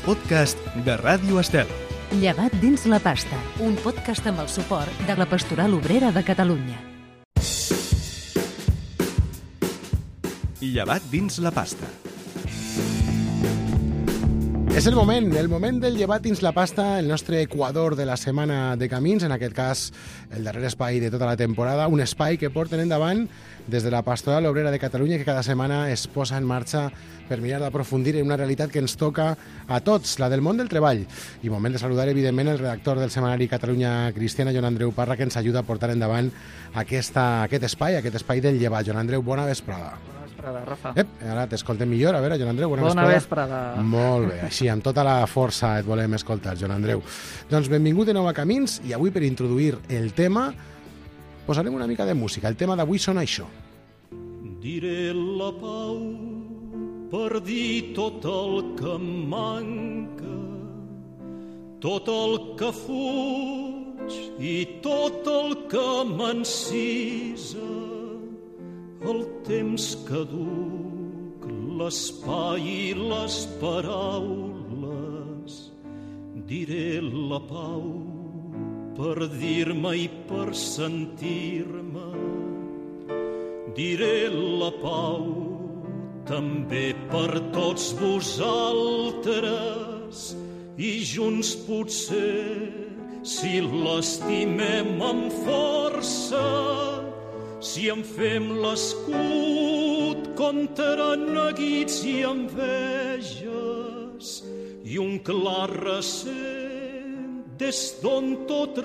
podcast de Ràdio Estel. Llevat dins la pasta, un podcast amb el suport de la Pastoral Obrera de Catalunya. Llevat dins la pasta. És el moment del llevat dins la pasta, el nostre equador de la setmana de camins, en aquest cas el darrer espai de tota la temporada, un espai que porten endavant des de la Pastoral Obrera de Catalunya, que cada setmana es posa en marxa per mirar d'aprofundir en una realitat que ens toca a tots, la del món del treball. I moment de saludar, evidentment, el redactor del setmanari Catalunya Cristiana, Joan Andreu Parra, que ens ajuda a portar endavant aquest espai del llevat. Joan Andreu, bona vesprada. Rafa. Ara t'escoltem millor. A veure, Joan Andreu, bona vesprada. Molt bé, així, amb tota la força et volem escoltar, Joan Andreu. Doncs benvingut de nou a Camins, i avui per introduir el tema posarem una mica de música. El tema d'avui sona això. Diré la pau per dir tot el que em manca, tot el que fuig i tot el que m'encisa, el temps caduc, l'espai i les paraules. Diré la pau per dir-me i per sentir-me. Diré la pau també per tots vosaltres, i junts potser, si l'estimem amb força, si en fem l'escut contra neguits i enveges, i un clar recent des d'on tot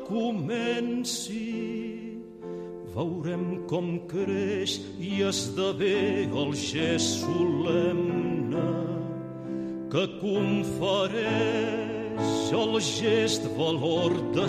recomenci, veurem com creix i esdevé el gest solemne que confereix al gest valor de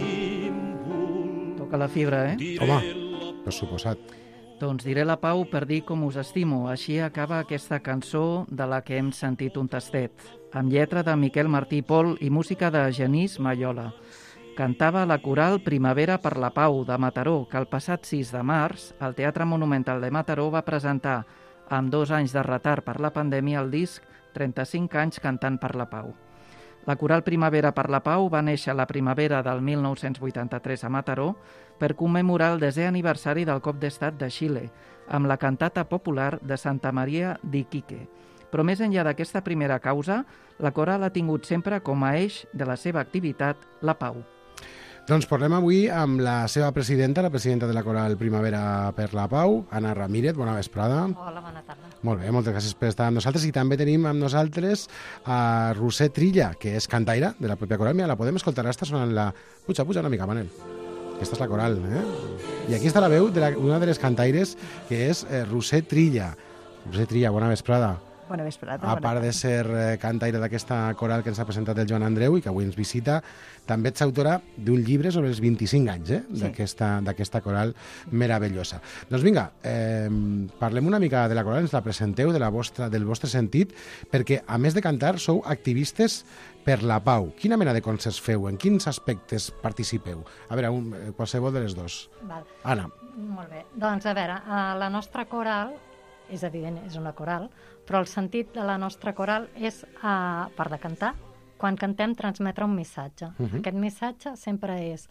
símbol. Toca la fibra, Home, per suposat. Doncs diré la pau per dir com us estimo. Així acaba aquesta cançó de la que hem sentit un tastet, amb lletra de Miquel Martí i Pol i música de Genís Maiola. Cantava la coral Primavera per la Pau de Mataró, que el passat 6 de març el Teatre Monumental de Mataró va presentar, amb 2 anys de retard per la pandèmia, el disc 35 anys cantant per la pau. La coral Primavera per la Pau va néixer a la primavera del 1983 a Mataró per commemorar el 10è aniversari del cop d'estat de Xile, amb la cantata popular de Santa Maria d'Iquique. Però més enllà d'aquesta primera causa, la coral ha tingut sempre com a eix de la seva activitat la pau. Doncs parlem avui amb la seva presidenta, la presidenta de la coral Primavera per la Pau, Anna Ramírez. Bona vesprada. Hola, bona tarda. Molt bé, moltes gràcies per estar amb nosaltres. I també tenim amb nosaltres a Roser Trilla, que és cantaire de la pròpia coral. Mira, la podem escoltar, està sonant la... Puja una mica, Manel. Aquesta és la coral, I aquí està la veu d'una de les cantaires, que és Roser Trilla. Roser Trilla, bona vesprada. Bona vesprada. A part de ser cantaire d'aquesta coral que ens ha presentat el Joan Andreu i que avui ens visita, també ets autora d'un llibre sobre els 25 anys Sí. d'aquesta coral meravellosa. Doncs vinga, parlem una mica de la coral, ens la presenteu, del vostre sentit, perquè a més de cantar sou activistes per la pau. Quina mena de concerts feu? En quins aspectes participeu? A veure, qualsevol de les dos. Val. Anna. Molt bé. Doncs a veure, la nostra coral, és evident, és una coral, però el sentit de la nostra coral és, a part de cantar, quan cantem transmetre un missatge. Aquest missatge sempre és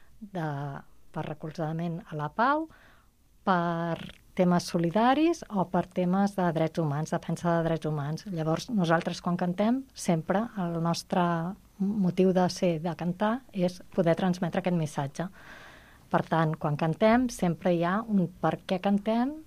per recolzament a la pau, per temes solidaris o per temes de drets humans, defensa de drets humans. Llavors, nosaltres quan cantem, sempre el nostre motiu de cantar és poder transmetre aquest missatge. Per tant, quan cantem, sempre hi ha un per què cantem,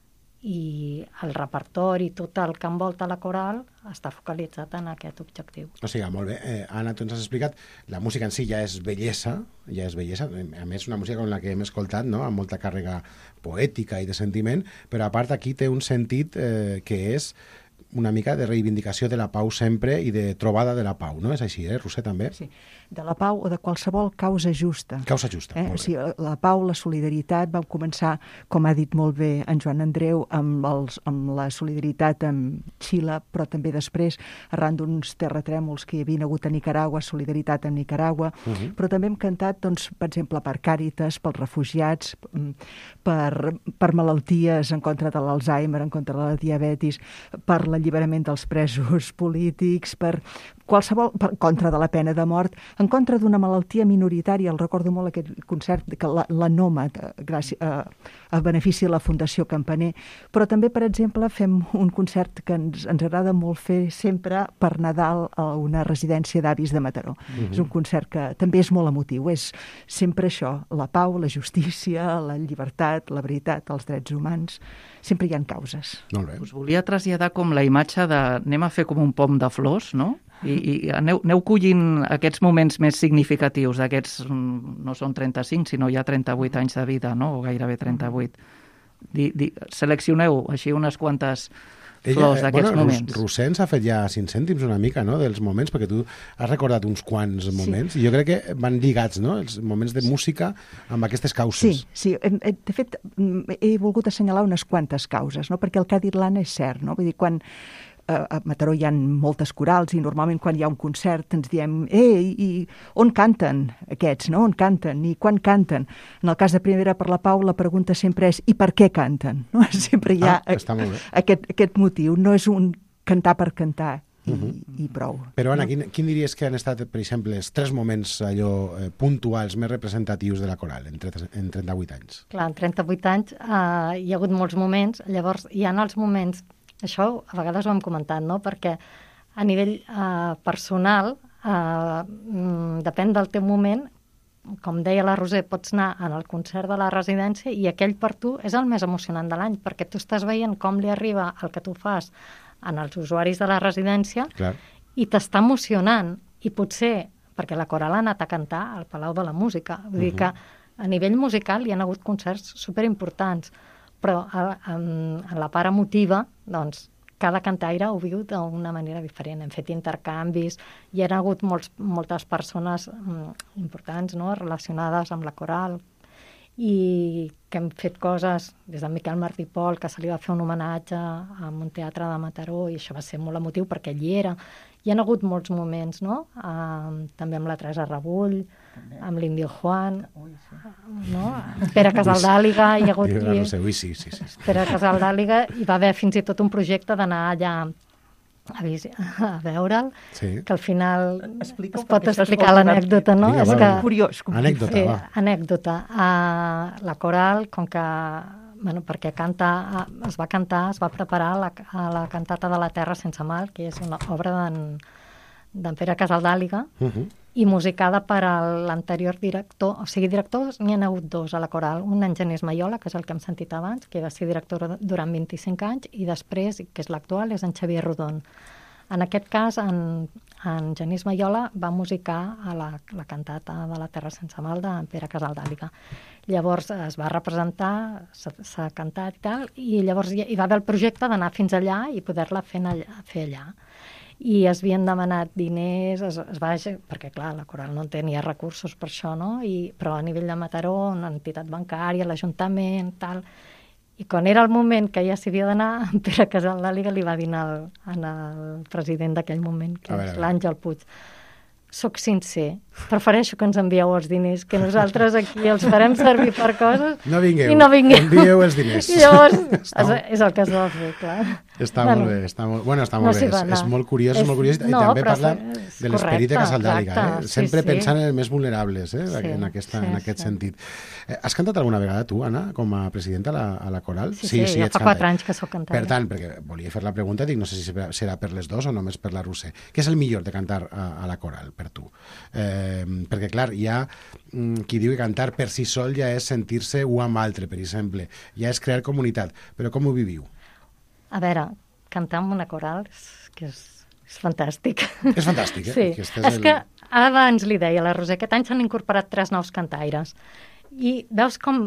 i el repertori, tot el que envolta la coral, està focalitzat en aquest objectiu. O sigui, molt bé. Anna, tu ens has explicat, la música en si ja és bellesa, a més una música com la que hem escoltat, no?, amb molta càrrega poètica i de sentiment, però a part aquí té un sentit que és una mica de reivindicació de la pau sempre i de trobada de la pau, no? És així, Roser, també? Sí, de la pau o de qualsevol causa justa. Causa justa, molt bé. O sigui, la pau, la solidaritat, vam començar, com ha dit molt bé en Joan Andreu, amb la solidaritat amb Xile, però també després, arran d'uns terratrèmols que hi havia hagut a Nicaragua, solidaritat amb Nicaragua, però també hem cantat, doncs, per exemple, per Càritas, pels refugiats, per malalties en contra de l'Alzheimer, en contra de la diabetis, per la l'alliberament dels presos polítics, per contra de la pena de mort, en contra d'una malaltia minoritària. El recordo molt aquest concert, que la Noma, a benefici de la Fundació Campaner. Però també, per exemple, fem un concert que ens agrada molt fer sempre per Nadal a una residència d'avis de Mataró. És un concert que també és molt emotiu. És sempre això, la pau, la justícia, la llibertat, la veritat, els drets humans. Sempre hi ha causes. Molt bé. Us volia traslladar com la imatge de... Anem a fer com un pom de flors, no? I aneu collint aquests moments més significatius, aquests no són 35, sinó ja 38 anys de vida, no? O gairebé 38. Seleccioneu així unes quantes flors d'aquests moments. Rossens ha fet ja 5 cèntims una mica, no?, dels moments, perquè tu has recordat uns quants moments, i jo crec que van lligats, no?, els moments de música amb aquestes causes. Sí. De fet, he volgut assenyalar unes quantes causes, no?, perquè el que ha dit l'Anna és cert, no?, vull dir, quan a Mataró hi ha moltes corals i normalment quan hi ha un concert ens diem i on canten aquests, no? On canten i quan canten? En el cas de Primavera per la Pau la pregunta sempre és i per què canten? No? Sempre hi ha aquest motiu, no és un cantar per cantar i prou. Però Anna, quin diries que han estat, per exemple, els 3 moments allò puntuals més representatius de la coral en 38 anys? Clar, en 38 anys hi ha hagut molts moments, llavors hi ha els moments. Això a vegades ho hem comentat, no? Perquè a nivell personal, depèn del teu moment, com deia la Roser, pots anar al concert de la residència i aquell per tu és el més emocionant de l'any, perquè tu estàs veient com li arriba el que tu fas als usuaris de la residència. Clar. I t'està emocionant. I potser, perquè la coral ha anat a cantar al Palau de la Música, vull dir que a nivell musical hi ha hagut concerts superimportants, però en la part emotiva, doncs, cada cantaire ho viu d'una manera diferent. Hem fet intercanvis, hi ha hagut moltes persones importants, no?, relacionades amb la coral, i que hem fet coses des de Miquel Martí Pol, que se li va fer un homenatge a un teatre de Mataró, i això va ser molt emotiu perquè ell hi era. Hi ha hagut molts moments, no? També amb la Teresa Rebull, amb l'Indio Juan, no? Pere Casaldàliga, hi ha hagut... Sí. Pere Casaldàliga, hi va haver fins i tot un projecte d'anar allà a veure'l, que al final es pot explicar l'anècdota, no? És que curiós. Anècdota, va. Anècdota. La coral, com que perquè es va preparar a la cantata de la Terra sense mal, que és una obra d'en Pere Casaldàliga, i musicada per l'anterior director, o sigui, directors n'hi ha hagut 2 a la coral, un en Genís Maiola, que és el que hem sentit abans, que va ser director durant 25 anys, i després, que és l'actual, és en Xavier Rodon. En aquest cas, en Genís Maiola va musicar a la cantata de la Terra sense mal d'en Pere Casaldàliga. Llavors es va representar, s'ha cantat i tal, i llavors hi va haver el projecte d'anar fins allà i poder-la fer allà. I es havien demanat diners, perquè clar, la coral no tenia recursos per això, no? Però a nivell de Mataró, una entitat bancària, l'Ajuntament, tal. I quan era el moment que ja s'hi havia d'anar, en Pere Casaldàliga li va dir al president d'aquell moment, que és l'Àngel Puig: soc sincer, prefereixo que ens envieu els diners, que nosaltres aquí els farem servir per coses no vingueu, i no vingueu. Envieu els diners. I llavors és el que es va fer, clar. Està molt bé, està molt bé. És molt curiós, i també parla de l'esperit de Casaldàliga, sempre pensant en els més vulnerables, en aquest sentit. Has cantat alguna vegada tu, Anna, com a presidenta a la coral? Sí, ja fa 4 anys que soc cantant. Per tant, perquè volia fer la pregunta, dic, no sé si serà per les 2 o només per la Roser. Què és el millor de cantar a la coral, per tu? Perquè, clar, hi ha qui diu que cantar per si sol ja és sentir-se un amb altre, per exemple, ja és crear comunitat, però com ho viviu? A veure, cantar amb una coral és fantàstic. És fantàstic, Sí, és que abans li deia a la Roser, aquest any s'han incorporat 3 nous cantaires, i veus com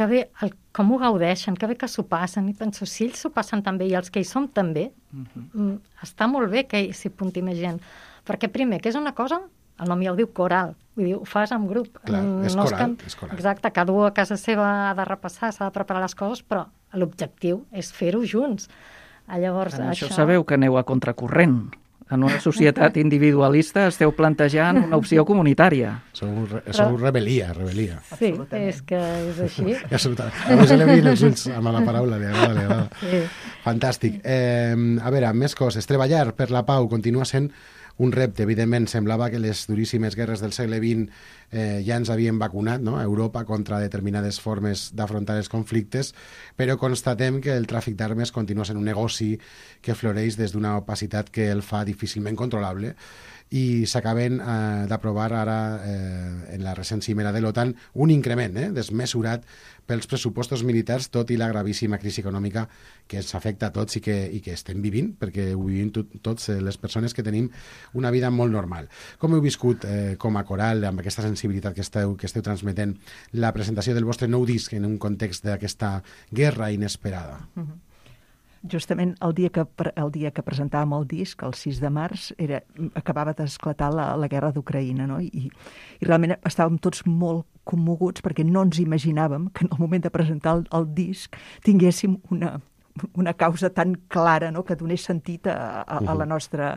ho gaudeixen, que bé que s'ho passen, i penso, si ells s'ho passen també i els que hi som també, està molt bé que s'hi apunti més gent, perquè primer, que és una cosa, el nom ja ho diu, coral, vull dir, ho fas en grup. Clar, és coral. Exacte, cada un a casa seva ha de repassar, s'ha de preparar les coses, però l'objectiu és fer-ho junts. Llavors, això sabeu que aneu a contracorrent. en una societat individualista esteu plantejant una opció comunitària. Sou rebel·lia. Sí, és que és així. Absolutament. A més, li els ulls amb la paraula, li agrada. Sí. Fantàstic. A veure, més coses. Treballar per la pau continua sent un repte. Evidentment, semblava que les duríssimes guerres del segle XX ja ens havien vacunat, no?, a Europa contra determinades formes d'afrontar els conflictes, però constatem que el tràfic d'armes continua sent un negoci que floreix des d'una opacitat que el fa difícilment controlable, i s'acaben d'aprovar ara en la recent cimera de l'OTAN un increment desmesurat pels pressupostos militars, tot i la gravíssima crisi econòmica que ens afecta a tots i que estem vivint, perquè ho vivim tots les persones que tenim una vida molt normal. Com heu viscut com a coral, amb aquesta sensibilitat que esteu transmetent, la presentació del vostre nou disc en un context d'aquesta guerra inesperada? Justament el dia que presentàvem el disc, el 6 de març, acabava d'esclatar la guerra d'Ucraïna, no? I realment estàvem tots molt commoguts perquè no ens imaginàvem que en el moment de presentar el disc tinguéssim una causa tan clara, no?, que donés sentit a la nostra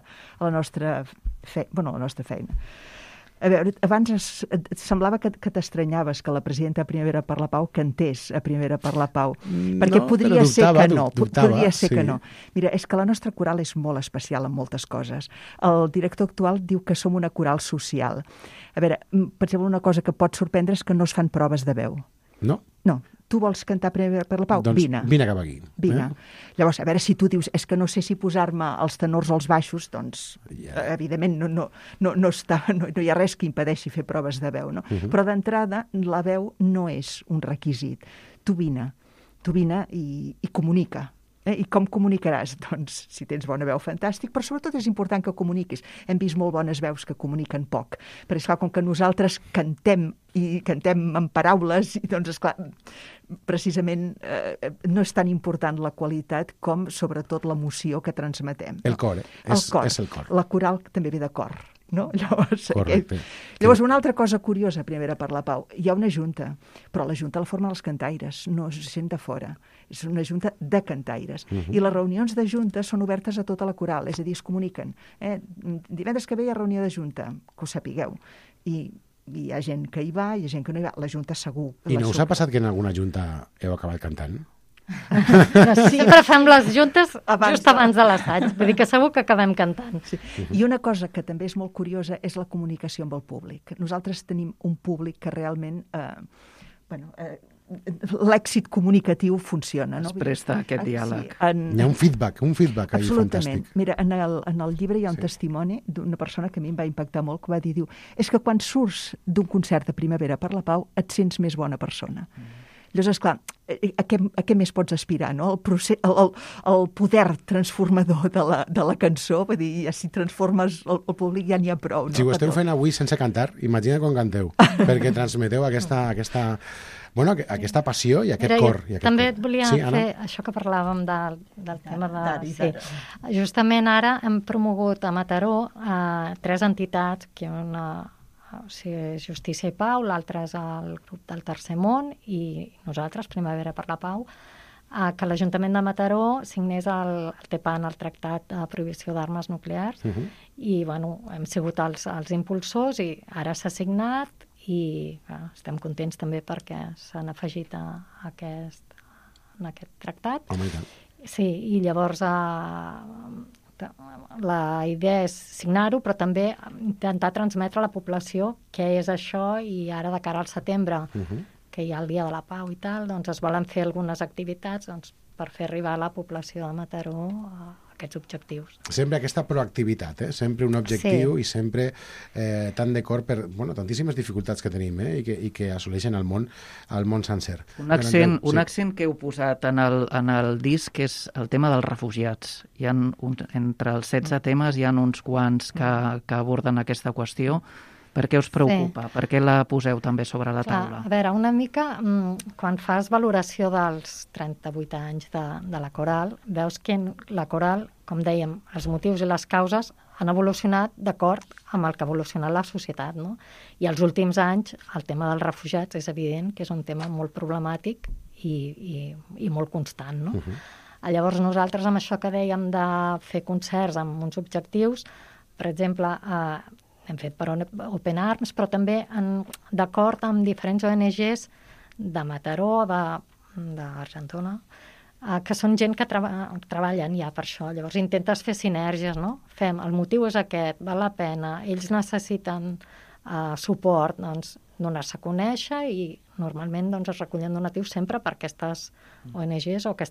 feina. A veure, abans semblava que t'estranyaves que la presidenta de Primavera per la Pau cantés a Primavera per la Pau, perquè podria ser que no. Podria ser que no. Mira, és que la nostra coral és molt especial en moltes coses. El director actual diu que som una coral social. A veure, per exemple, una cosa que pot sorprendre és que no es fan proves de veu. No? No. Tu vols cantar Primavera per la Pau? Doncs vine cap aquí. Vine. Llavors, a veure, si tu dius és que no sé si posar-me els tenors o els baixos, doncs, evidentment, no hi ha res que impedeixi fer proves de veu, no? Però d'entrada, la veu no és un requisit. Tu vine i comunica. I com comunicaràs? Doncs, si tens bona veu, fantàstic, però sobretot és important que comuniquis. Hem vist molt bones veus que comuniquen poc, però esclar, com que nosaltres cantem en paraules, doncs, esclar, precisament no és tan important la qualitat com, sobretot, l'emoció que transmetem. El cor, és el cor. La coral també ve de cor. No? Llavors, una altra cosa curiosa, Primavera per la Pau, hi ha una junta, però la junta la formen els cantaires, no se sent de fora, és una junta de cantaires, i les reunions de junta són obertes a tota la coral, és a dir, es comuniquen. Divendres que ve hi ha reunió de junta, que ho sapigueu, i hi ha gent que hi va, hi ha gent que no hi va, la junta segur. I no us ha passat que en alguna junta heu acabat cantant? Sempre fem les juntes just abans de l'assaig, vull dir que segur que acabem cantant. Sí. I una cosa que també és molt curiosa és la comunicació amb el públic. Nosaltres tenim un públic que realment l'èxit comunicatiu funciona. Es presta a aquest diàleg. Hi ha un feedback ahí absolutament. Fantàstic. Mira, en el llibre hi ha un testimoni d'una persona que a mi em va impactar molt, que va dir, és que quan surts d'un concert de Primavera per la Pau et sents més bona persona. Llavors, esclar, a què més pots aspirar, no? El poder transformador de la cançó, vull dir, si transformes el públic ja n'hi ha prou. No? Si ho esteu fent avui sense cantar, imagina quan canteu, perquè transmeteu aquesta passió i aquest cor. També et volia fer això que parlàvem del tema de... Sí. Justament ara hem promogut a Mataró 3 entitats, que Justícia i Pau, l'altre és el grup del Tercer Món i nosaltres, Primavera per la Pau, que l'Ajuntament de Mataró signés el TPAN, el Tractat de Prohibició d'Armes Nuclears, i hem sigut els impulsors i ara s'ha signat i estem contents també perquè s'han afegit en aquest tractat. Home, i tant. Sí, i llavors la idea és signar-ho, però també intentar transmetre a la població què és això, i ara de cara al setembre, que hi ha el Dia de la Pau i tal, doncs es volen fer algunes activitats per fer arribar a la població de Mataró aquests objectius. Sempre aquesta proactivitat, sempre un objectiu, i sempre tant d'acord per tantíssimes dificultats que tenim i que assoleixen el món sencer. Un accent que heu posat en el disc és el tema dels refugiats. Entre els 16 temes hi ha uns quants que aborden aquesta qüestió. Per què us preocupa? Per què la poseu també sobre la taula? A veure, una mica, quan fas valoració dels 38 anys de la coral, veus que la coral, com dèiem, els motius i les causes han evolucionat d'acord amb el que ha evolucionat la societat, no? I els últims anys el tema dels refugiats és evident que és un tema molt problemàtic i molt constant, no? Llavors nosaltres amb això que dèiem de fer concerts amb uns objectius, per exemple, hem fet per Open Arms, però també d'acord amb diferents ONGs de Mataró, d'Argentona, que són gent que treballen ja per això. Llavors intentes fer sinergies, no? El motiu és aquest, val la pena, ells necessiten suport, doncs donar-se a conèixer i normalment es recullen donatius sempre per aquestes ONGs o aquestes